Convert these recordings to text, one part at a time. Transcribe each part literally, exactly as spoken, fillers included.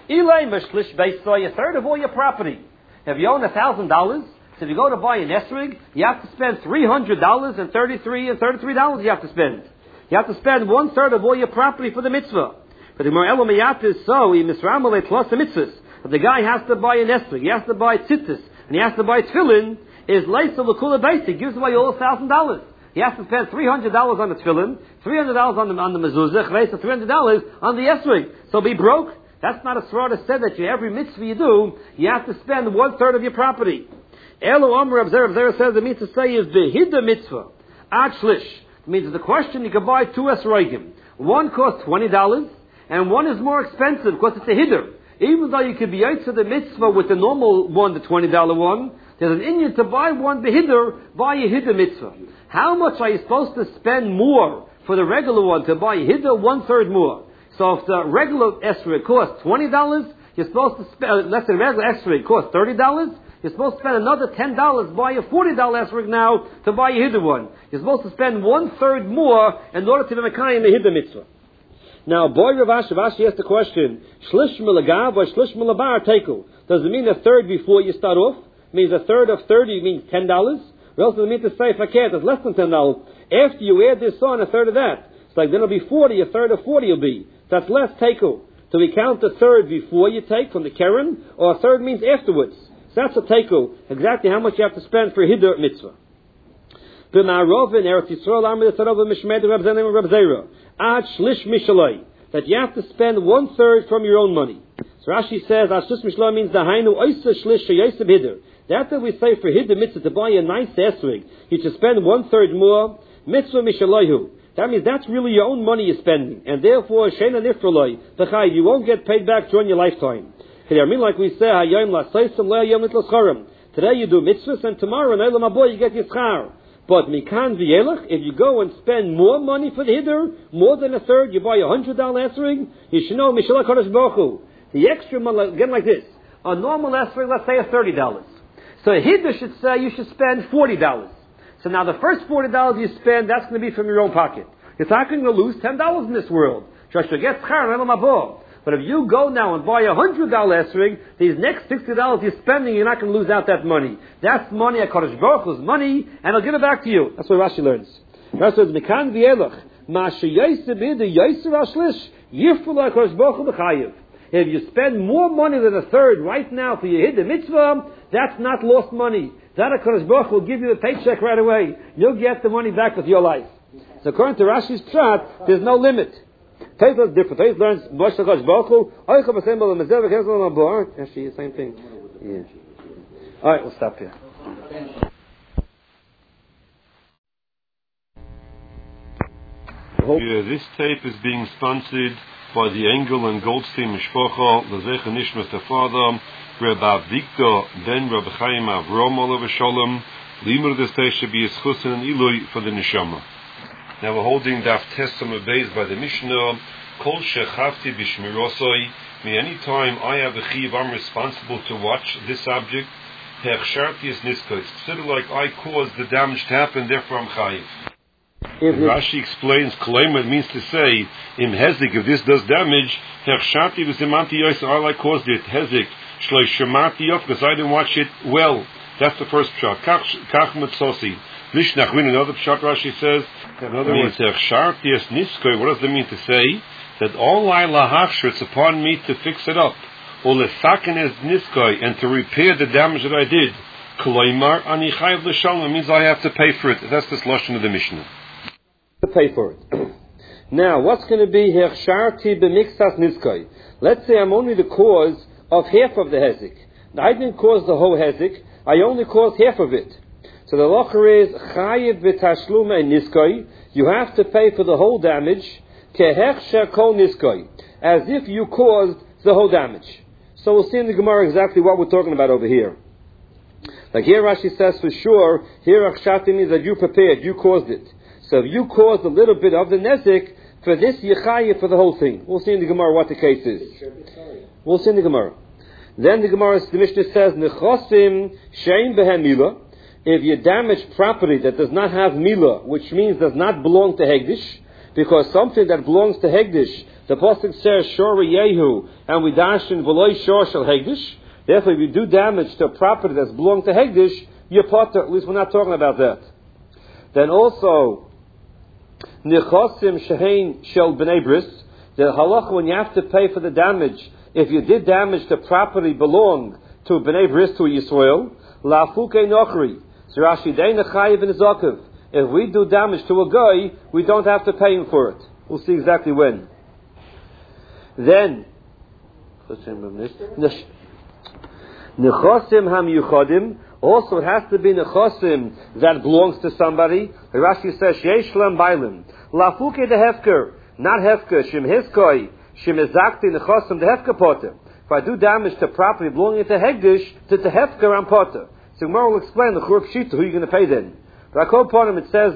Ilay mashlish beisoy, a third of all your property. If you own a thousand dollars, so if you go to buy an esrig, you have to spend three hundred dollars and thirty-three and thirty-three dollars you have to spend. You have to spend one third of all your property for the mitzvah. But the Gemara Elomayat is so, he misramale plus the mitzvahs. If the guy has to buy an esrig, he has to buy tzitzis, and he has to buy tefillin, is leisa l'kula beis, he gives away all one thousand dollars. He has to spend three hundred dollars on the tefillin, three hundred dollars on the, on the mezuzah, leisa three hundred dollars on the esrig. So be broke. That's not a svara said that you, every mitzvah you do, you have to spend one third of your property. Elo Amr Abzer Abzer says the means to say is the hidda mitzvah. Ad shlish. Means the question you can buy two esrogim. One costs twenty dollars, and one is more expensive because it's a hiddur. Even though you could be out to the mitzvah with the normal one, the twenty dollar one, there's an Indian to buy one behiddur, buy a hiddur mitzvah. How much are you supposed to spend more for the regular one to buy a hiddur? One third more. So if the regular esrog costs twenty dollars, you're supposed to spend, uh, let's say the regular esrog costs thirty dollars, you're supposed to spend another ten dollars, buy a forty dollar esrog now to buy a hiddur one. You're supposed to spend one third more in order to be mekayim the hiddur mitzvah. Now, boy Rav Ashi, Rav Ashi asked the question, shlish milagav or shlish milabar teku. Does it mean a third before you start off? It means a third of thirty means ten dollars? Or else does it mean to say, if I can't, it's less than ten dollars. After you add this on, a third of that. It's like then it'll be forty, a third of forty will be. That's less teku. So we count the third before you take from the keren, or a third means afterwards. So that's a teku. Exactly how much you have to spend for a hiddur mitzvah. B'ma'arov in Eretz Yisrael, Amr Yisrael v'mishmed Reb Zenim Reb Zera. Ad shlish mishaloi. That you have to spend one third from your own money. So Rashi says, Ad shlish mishaloi means the hainu oisa shlish sheyoseb hiddur. That's what we say for hiddur mitzvah, to buy a nice esrig. You should spend one third more. Mitzvah mishaloihu. That means that's really your own money you're spending. And therefore, shena nifraloi. B'chai, you won't get paid back during your lifetime. I mean, like we say, hayom la'seisam le'ayom litlascharim. Today you do mitzvahs, and tomorrow in Eilam Haba you get your schar. But mikan v'yelach, if you go and spend more money for the hiddur, more than a third, you buy a hundred dollar esrig, you should know mishalach kodesh baruch hu. The extra money, again like this, a normal esrig, let's say, is thirty dollars. So a hiddur should say you should spend forty dollars. So now the first forty dollars you spend, that's going to be from your own pocket. You're not going to lose ten dollars in this world. Just to get schar in Eilam Haba. But if you go now and buy a hundred dollar esrig, these next sixty dollars you're spending, you're not going to lose out that money. That's money, a Kodesh Baruch Hu's money, and I'll give it back to you. That's what Rashi learns. Rashi says, "Mekan v'yelach, ma sheyoseh b'yidei yoser ashlish, yiful Kodesh Baruch Hu b'chayiv." If you spend more money than a third right now for your hiddur mitzvah, that's not lost money. That a Kodesh Baruch Hu will give you the paycheck right away. You'll get the money back with your life. So according to Rashi's pshat, there's no limit. Taylor is different. Taylor learns Moshe Kodesh Baruch Hu. Oicha b'sembel l'mezel v'kezel l'mabor. Actually, the same thing. Yeah. All right, we'll stop here. Yeah, this tape is being sponsored by the Engel and Goldstein Mishpocha, the Zecher Nishmas the father, Rabbi Victor ben Rabbi Chaim Avrom Olav Shalom, Limur des Teisha be Yischusen and Ilui for the Neshama. Now we're holding Daf Tesam Beis by the Mishnah. Kol shechavti b'shmirosoi. Me, any time I have a chiv, I'm responsible to watch this object. Hechsharti is niska. It's considered like I caused the damage to happen, therefore I'm chayiv. Rashi explains, Kolaima, it means to say, in Hezik, if this does damage, Hechsharti v'zimanti yois, I caused it. Hezik, shloi shemati yof, because I didn't watch it well. That's the first pshat. Kach mitzosi. Lishnachwin, another pshat Rashi says, another means Hechsharti is niska. What does that mean to say? That all I lahachshir, it's upon me to fix it up. Or lesaken is niskoi, and to repair the damage that I did. Kolaimar ani chayiv l'shalom, means I have to pay for it. That's the lashon of the Mishnah. To pay for it. Now, what's going to be hechsharti b'mixas niskoi? Let's say I'm only the cause of half of the hezik. I didn't cause the whole hezik. I only caused half of it. So the locher is chayiv v'tashlum and niskoi. You have to pay for the whole damage. Kehechsher kol niskoi, as if you caused the whole damage. So we'll see in the Gemara exactly what we're talking about over here. Like here Rashi says for sure, here achshati means that you prepared, you caused it. So if you caused a little bit of the nezik, for this yichayah for the whole thing. We'll see in the Gemara what the case is. We'll see in the Gemara. Then the Gemara, the Mishnah says, nechosim shein behem milah. If you damage property that does not have milah, which means does not belong to hegdish, because something that belongs to Hegdish, the Pasuk says, Shor Yehu, and we dash in V'loi Shor Shel Hegdish. Therefore, if you do damage to a property that's belonged to Hegdish, you're potter. At least we're not talking about that. Then also, Nechosim Shehein Shel B'nei Bris, the halacha when you have to pay for the damage, if you did damage to property belong to B'nei Bris, to Yisrael, La'afuke Nochri, so Rashi Dei Nechayiv in Zakev. If we do damage to a guy, we don't have to pay him for it. We'll see exactly when. Then, Nechosim HaMiyuchadim, also it has to be Nechosim that belongs to somebody. Rashi says, Yesh Lam Bailim, La'afuke de Hefker, not Hefker, Shim Hiskoi, Shim Ezakti Nechosim de Hefker Potter. If I do damage to property belonging to Hegdish, to the Hefker I'm Potter. So Gemara will explain the Churub Shita, who are you going to pay then? But I call upon him, it says,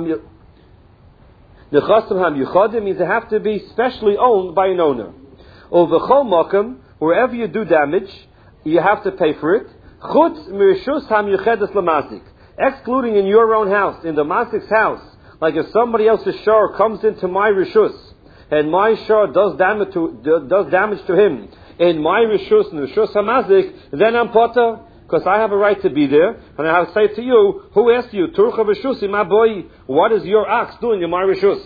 Nechosim HaMiyuchadim means they have to be specially owned by an owner. Or V'chol Mokum, wherever you do damage, you have to pay for it. Chutz Mirishus HaMiyuchedes Lamazik, excluding in your own house, in the Mazik's house. Like if somebody else's shor comes into my Rishus, and my shor does damage to, does damage to him, in my Rishus, in Rishus HaMazik, then I'm potter. Because I have a right to be there, and I have to say to you, who asked you, Turcha Rishusi, my boy, what is your ox doing in my Rishus?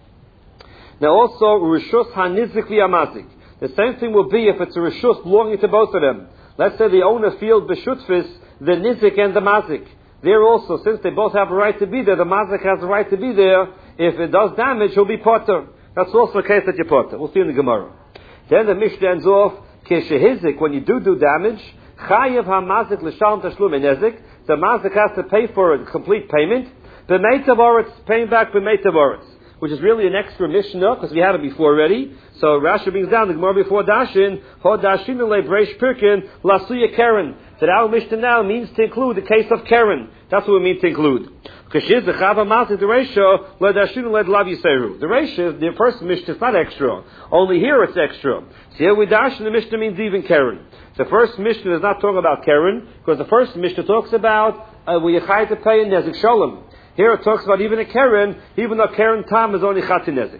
Now also, Rishus HaNizik V'Yamazik. The same thing will be if it's a Rishus belonging to both of them. Let's say they own a field B'Shutfis, the Nizik and the Mazik. There also, since they both have a right to be there, the Mazik has a right to be there. If it does damage, he'll be potter. That's also the case that you're potter. We'll see in the Gemara. Then the Mishnah ends off, Keshehizik, when you do do damage, Chayev hamazik l'shalom tashlum enezik. The mazik has to pay for a complete payment. B'meitav oretz, paying back b'meitav oretz, which is really an extra mishnah because we had it before already. So Rashi brings down the Gemara before Dashin, Ho Dashin le Breish Pirkin lasuya Keren. That our mishnah now means to include the case of Keren. That's what we mean to include. Kashiz the Chava Mazik the Reisha le Dashin le Dlav Yiseru. The Reisha, the first mishnah is not extra. Only here it's extra. So here we Dashin, the mishnah means even Keren. The first Mishnah is not talking about Keren, because the first Mishnah talks about uh, where you have to pay a Nezik Shalom. Here it talks about even a Keren, even though Keren Tam is only Chati Nezik.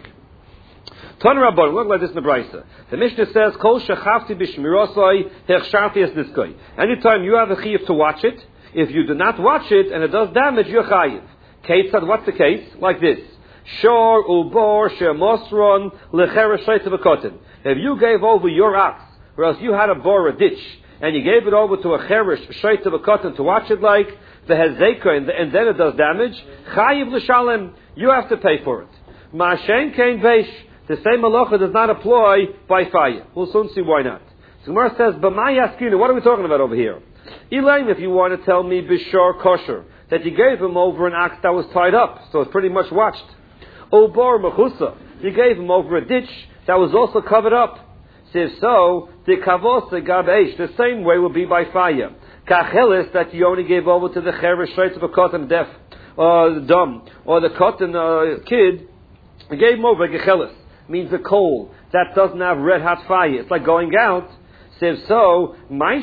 Ton Rabbon, look like this in the Brisa. The Mishnah says, Kol Shechafti B'Shmirosai Hechsharti Es Niskoi. Anytime you have a Chiyav to watch it, if you do not watch it and it does damage, you're Chayiv. Ketzad, what's the case? Like this. Shor Ubor Shemosron Lecheresh Sheit V'Kotin. If you gave over your ox, or else you had to bore a ditch, and you gave it over to a cherish, shait of a cotton to watch it like, the hezeka, and, and then it does damage, chayiv l'shalem, you have to pay for it. Ma'ashen kein veish, the same halacha does not apply by fire. We'll soon see why not. So Gemara says, b'may yaskinu, what are we talking about over here? Elaine, if you want to tell me bishor kosher, that you gave him over an ox that was tied up, so it's pretty much watched. Obor mechusa, you gave him over a ditch that was also covered up. If so, the kavos gabesh, the same way will be by fire. Kachelis, that you only gave over to the cherish shait of a cotton deaf, or dumb, or the cotton uh, kid, you gave him over a gechelis, means a coal that doesn't have red hot fire. It's like going out. If so,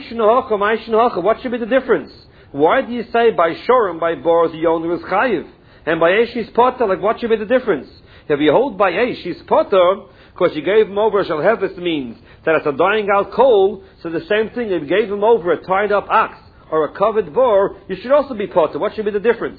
what should be the difference? Why do you say by shorim, by bor, the owner is chayiv, and by eish is potter? Like, what should be the difference? If you hold by eish is potter, because you gave him over shall have this means that it's a dying out coal, so the same thing, if you gave him over a tied up ox or a covered boar, you should also be potter. What should be the difference?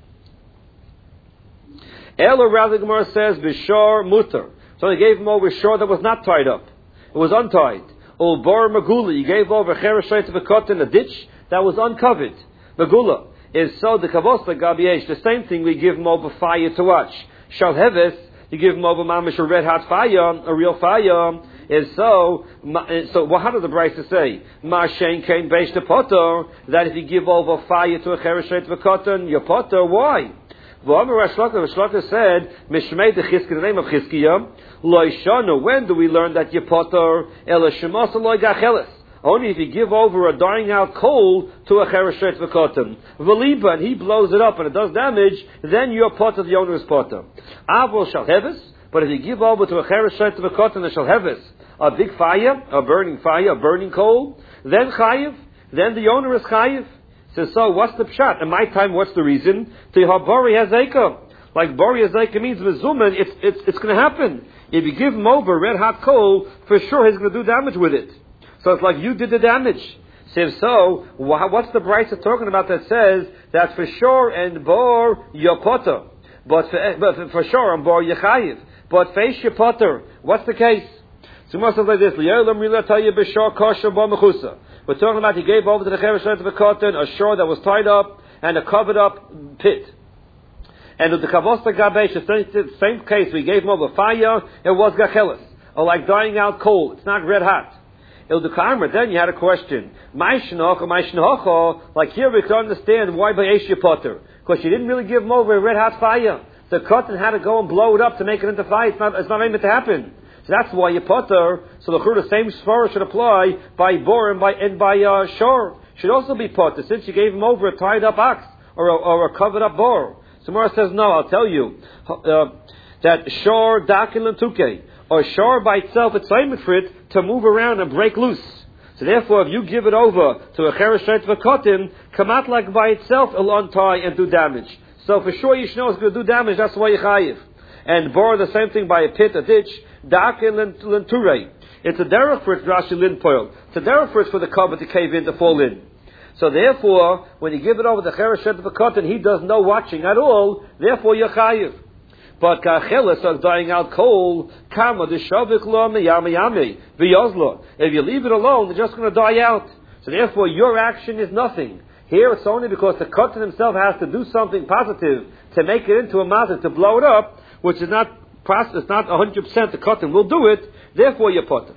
El, or rather, Gemara says, Bishor mutter. So he gave him over a shore that was not tied up. It was untied. Ol bor magula, you gave over cheresh shait of a cotton, a ditch that was uncovered. Magula is so the kavos gabiesh, the same thing we give him over fire to watch. Shall heves, you give him over mamish a red hot fire, a real fire, is so, so well, how does the Brisa say? Ma shein kein beish the potter, that if you give over fire to a cheresh shait of a cotton, you're potter, why? V'amar Rashlaka, Rashlaka said, Mishmei de Chizki, the name of Chizkiya, Lo Ishanu, when do we learn that you're potter? Ela Shemasa Lo Gacheles. Only if you give over a dying out coal to a cheresh shait of a cotton. V'liba, and he blows it up and it does damage, then you're potter, the owner is potter. Avol shall heves, but if you give over to a cheresh shait of a cotton, it shall heves, a big fire, a burning fire, a burning coal, then chayiv, then the owner is chayiv. So, so what's the pshat? In my time, what's the reason? The habari has eka. like Bor Yazayka means Mezuman, it's, it's, it's going to happen. If you give him over red hot coal, for sure he's going to do damage with it. So it's like you did the damage. So if so, what's the Brisa talking about that says that for sure and Bor Yopotter, but for, but for sure and Bor Yechayiv, but Feish Yopotter, what's the case? So it says like this, we're talking about he gave over to the Cheresh of a cotton a shore that was tied up and a covered up pit. And with the Kavosta Gabesh, the same case, we gave him over fire, it was Gachelis, or like dying out coal, it's not red hot. Then you had a question. Like here we can understand why by Eshe Potter. Because you didn't really give him over a red hot fire. The cotton had to go and blow it up to make it into fire. It's not, it's not able to happen. So that's why you potter. So the same svara should apply by bor and by and by uh, shor. Should also be potter since you gave him over a tied up ox or a, or a covered up bor. So Mara says no. I'll tell you uh, that shor dakil and tuke or shor by itself it's aiming for it to move around and break loose. So therefore, if you give it over to a cheresh v'kotin, kamat like by itself it'll untie and do damage. So for sure you should know it's going to do damage. That's why you chayiv. And bor the same thing by a pit, a ditch. Dakin lenturei. It's a derech for it, Rashi lin poil. It's a derech for it for the cover to cave in, to fall in. So therefore, when you give it over the cheresh v'kotin, he does no watching at all. Therefore, you're chayiv. But kachelis of dying out coal, kama the shavik lo miyami yami v'yozlo. If you leave it alone, they're just going to die out. So therefore, your action is nothing. Here it's only because the cotton himself has to do something positive to make it into a matter, to blow it up, which is not process, not one hundred percent the cotton will do it, therefore you're potter.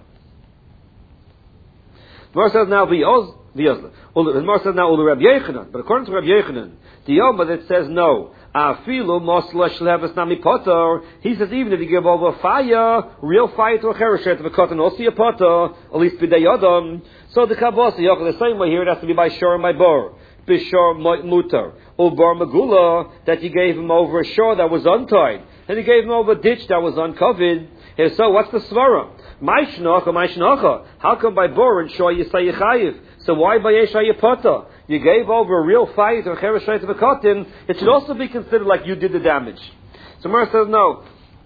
The Gemara says now, v'yoz, v'yozlo. The Gemara says now, ulu Rabbi Yechanan. But according to Rabbi Yechanan, the Yoma that says no, afilu mosla shleves nami potter, he says even if you give over fire, real fire to a chereshet of a cotton, also a potter, at least b'day yodam. So the Kabbalah, the same way here, it has to be by shor and by bor. Bishor mutar. Or bor magula, that you gave him over a shore that was untied. And you gave him over a ditch that was uncovered. And so what's the svara? Maishnocha, maishnocha. How come by bor and shor you say yechayiv? So why by yesha yepota? You gave over a real fire to a chereshet of a cotton. It should also be considered like you did the damage. So Mer says no.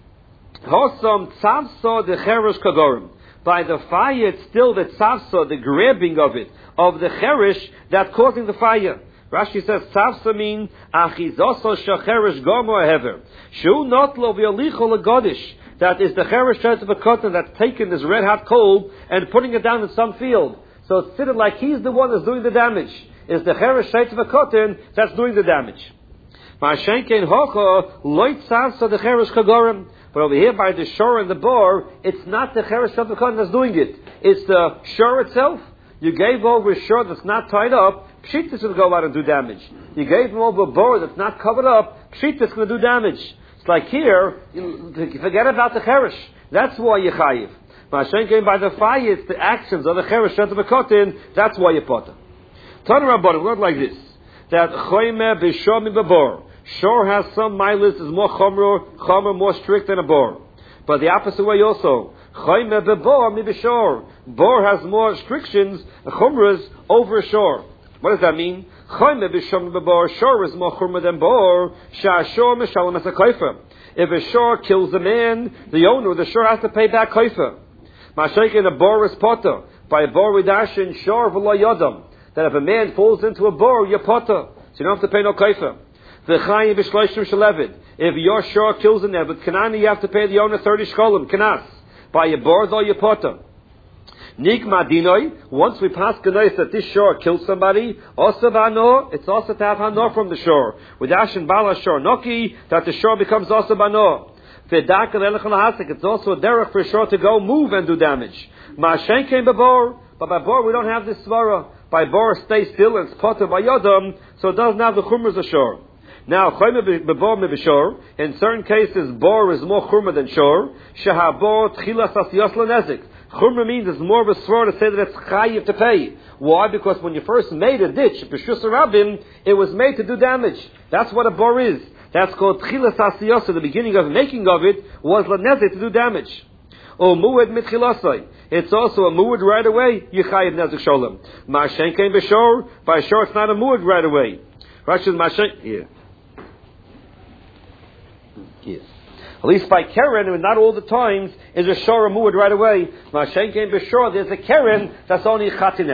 Hosam tzavso de cheresh kagorim. By the fire, it's still the tzavsa, the grabbing of it, of the cherish that's causing the fire. Rashi says, tzavsa mean, achizoso shacherish gomo hever. Shu not lo v'yolicho legodish. That is the cherish of a cotton that's taken this red hot coal and putting it down in some field. So it's considered like he's the one that's doing the damage. It's the cherish of a cotton that's doing the damage. Ma'ashenkein hocha, loy tzavsa the cherish kagorim. But over here, by the shore and the bor, it's not the cheresh of the cotton that's doing it. It's the shore itself. You gave over a shore that's not tied up, pshit will go out and do damage. You gave him over a bor that's not covered up, pshit is going to do damage. It's like here, you forget about the cheresh. That's why you chayiv. Mashen came by the fire, it's the actions of the cheresh of the cotton, that's why you potter. Tana Rabbanim, we learn like this, that choyme b'shom b'bor. Shor has some milas, is more chomer, chomer more strict than a bor. But the opposite way also. Choyme bebor mi b'shor. Bor has more restrictions, chumras, over a shor. What does that mean? Choyme b'shom bebor. Shor is more chomer than bor. Sha'ashor mishalem as a koifer. If a shor kills a man, the owner of the shor has to pay back koifer. Mashaykin a bor is potter. By a bor widashin shor v'lo yodam. That if a man falls into a bor, you're potter. So you don't have to pay no koifer. If your shore kills in there, but Kanani, you have to pay the owner thirty shkolim, Kanas. By your board or your potter. Nik madinoi, once we pass Kanais that this shore kills somebody, also bano, it's also to have hano from the shore. With Ashin Bala shore Noki, that the shore becomes also bano. It's also a derech for a shore to go move and do damage. Ma'ashen came by bor, but by bor we don't have this svara. By bor stay still and it's potter by yodam, so it doesn't have the chumras ashore. Now, in certain cases, bor is more chumra than shor. Shahabor tchilas asiyos lenezik. Chumra means it's more of a svara to say that it's chayiv to pay. Why? Because when you first made a ditch, b'shus rabim, it was made to do damage. That's what a bor is. That's called tchilas asiyos. The beginning of making of it was lenezik to do damage. Or muad mitchilasai. It's also a muad right away. Yichayiv nezik sholem. Ma'ashen came b'shor. By shor, it's not a muad right away. Rashi Ma'ashen. Yeah. Yes. At least by Keren, and not all the times, is a Shora Muad right away. Mashenkein B'Shor, there's a Keren that's only Chatin